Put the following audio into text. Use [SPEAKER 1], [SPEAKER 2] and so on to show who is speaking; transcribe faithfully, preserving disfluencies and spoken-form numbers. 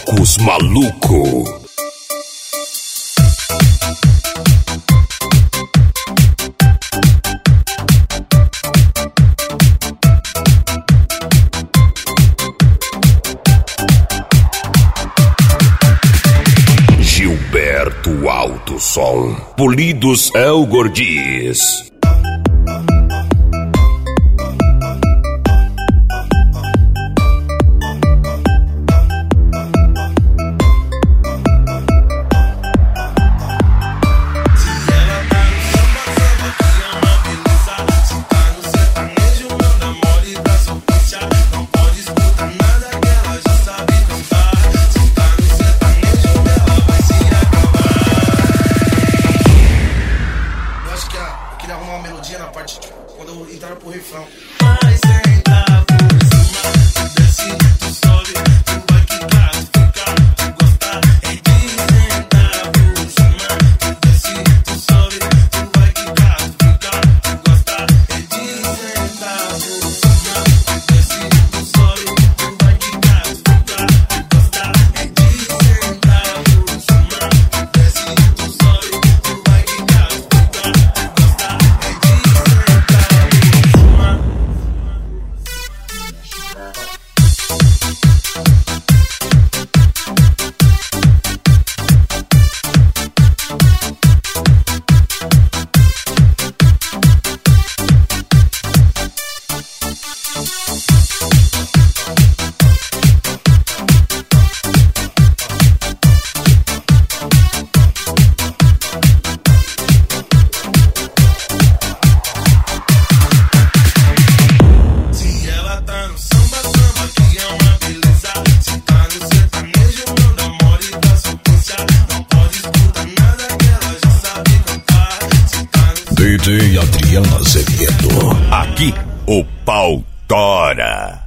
[SPEAKER 1] Blocos Maluco. Gilberto Alto Som. Polidos El Gordiz.
[SPEAKER 2] Quando eu entrar pro refrão. Vai sentar por cima, tu desce, tu sobe, tu vai quicar, tu ficar, tu gostar. É de sentar por cima, tu desce, tu sobe, tu vai quicar, tu ficar, tu gostar. É de sentar por cima, tu desce, tu sobe, tu vai quicar, tu ficar, tu gostar. É de sentar por cima, tu desce, tu sobe, tu vai quicar, tu ficar, tu gostar. É de
[SPEAKER 1] D J Adriano Azevedo. Aqui o pau tora.